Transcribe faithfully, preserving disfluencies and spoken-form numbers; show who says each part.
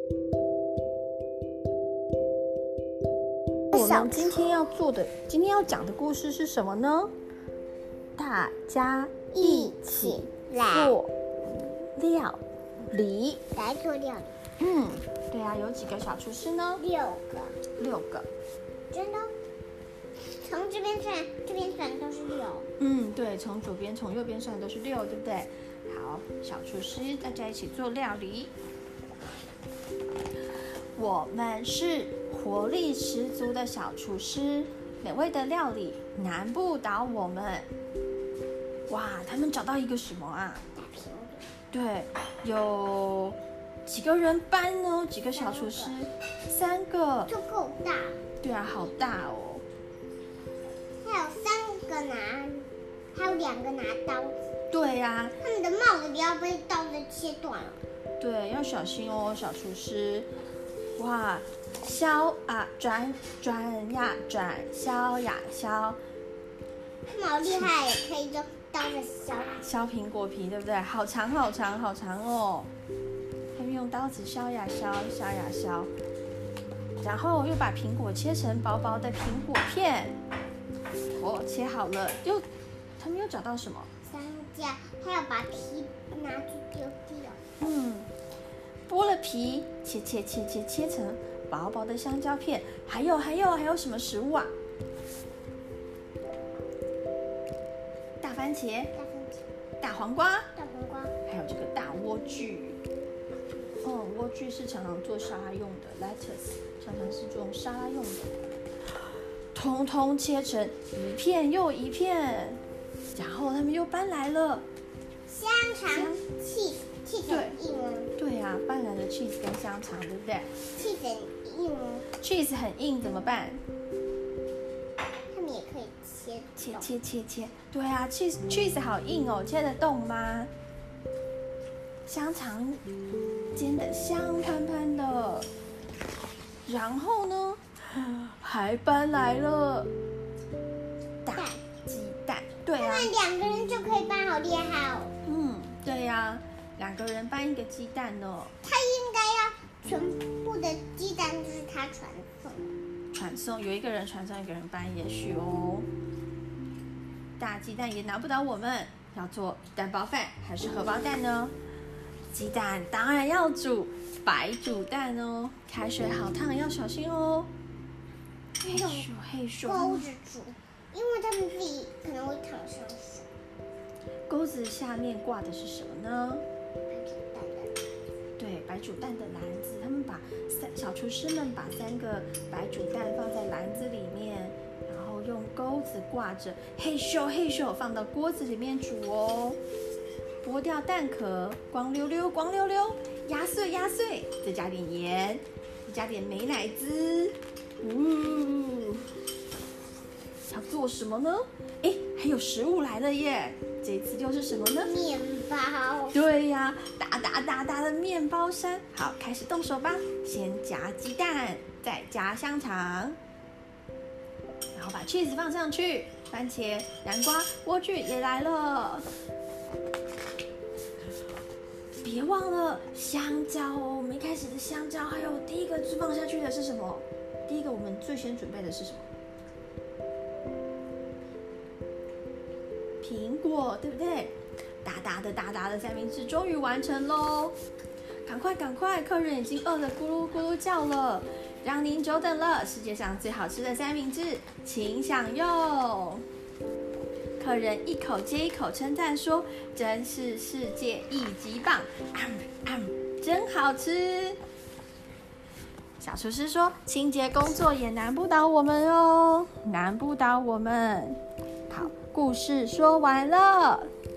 Speaker 1: 我们今天要做的，今天要讲的故事是什么呢？大家一起做料理。
Speaker 2: 来做料理。
Speaker 1: 嗯，对啊，有几个小厨师呢？
Speaker 2: 六个。
Speaker 1: 六个。
Speaker 2: 真的？从这边算，这边算都是六。
Speaker 1: 嗯，对，从左边从右边算都是六，对不对？好，小厨师，大家一起做料理。我们是活力十足的小厨师，美味的料理难不倒我们。哇，他们找到一个什么啊？
Speaker 2: 大苹果。
Speaker 1: 对，有几个人搬呢？几个小厨师？三个。
Speaker 2: 就够大。
Speaker 1: 对啊，好大哦。
Speaker 2: 还有三个拿，还有两个拿刀子。
Speaker 1: 对呀。
Speaker 2: 他们的帽子不要被刀子切断了。对，
Speaker 1: 要小心哦，小厨师。哇，削啊转转呀转，削呀削。
Speaker 2: 他们好厉害，也可以用刀子削。
Speaker 1: 削苹果皮，对不对？好长好长好长哦。他们用刀子削呀削，削呀削，然后又把苹果切成薄薄的苹果片。哦，切好了，又他们又找到什么？
Speaker 2: 香蕉，还要把皮拿去丢掉。
Speaker 1: 嗯。剥了皮，切切切切切成薄薄的香蕉片。还有还有还有什么食物啊？大番茄、
Speaker 2: 大番茄、
Speaker 1: 大黄瓜、
Speaker 2: 大黄瓜，
Speaker 1: 还有这个大莴苣。哦，莴苣是常常做沙拉用的 ，lettuce 常常是做沙拉用的。通通切成一片又一片，然后他们又搬来了
Speaker 2: 香肠、cheese。cheese 很硬吗？
Speaker 1: 对啊，搬来了 cheese 跟香肠，对不对
Speaker 2: ？cheese 很硬吗
Speaker 1: ？cheese 很硬怎么办？
Speaker 2: 他们也可以切
Speaker 1: 切切切切。对啊 ，cheese cheese 好硬哦，切得动吗？香肠煎得香喷喷的，然后呢，还搬来了大鸡蛋。对啊，
Speaker 2: 他们两个人就可以搬，好厉害哦。
Speaker 1: 嗯，对呀、啊。两个人搬一个鸡蛋呢。
Speaker 2: 他应该要全部的鸡蛋就是他传送。
Speaker 1: 传送，有一个人传送，一个人搬，也许哦。大鸡蛋也难不倒我们，要做蛋包饭还是荷包蛋呢？鸡蛋当然要煮白煮蛋哦，开水好烫，要小心哦。嘿咻嘿咻。
Speaker 2: 钩子煮，因为他们自己可能会躺上水。
Speaker 1: 钩子下面挂的是什么呢？对，白煮蛋的篮子，他们把三小厨师们把三个白煮蛋放在篮子里面，然后用钩子挂着，嘿咻嘿咻放到锅子里面煮哦。剥掉蛋壳，光溜溜光溜溜，压碎压碎，再加点盐，再加点美乃滋。呜，要做什么呢？哎，还有食物来了耶！这次又是什么呢？
Speaker 2: 面包。
Speaker 1: 对呀，大大大大的面包山。好，开始动手吧。先夹鸡蛋，再加香肠，然后把 cheese 放上去，番茄、南瓜、莴苣也来了。别忘了香蕉哦，我们一开始的香蕉，还有第一个放下去的是什么？第一个我们最先准备的是什么？苹果，对不对？大大的大大的三明治终于完成喽！赶快赶快，客人已经饿得咕噜咕噜叫了，让您久等了。世界上最好吃的三明治，请享用。客人一口接一口称赞说：“真是世界一级棒，啊啊，真好吃。”小厨师说：“清洁工作也难不倒我们哦，难不倒我们。”好，故事说完了。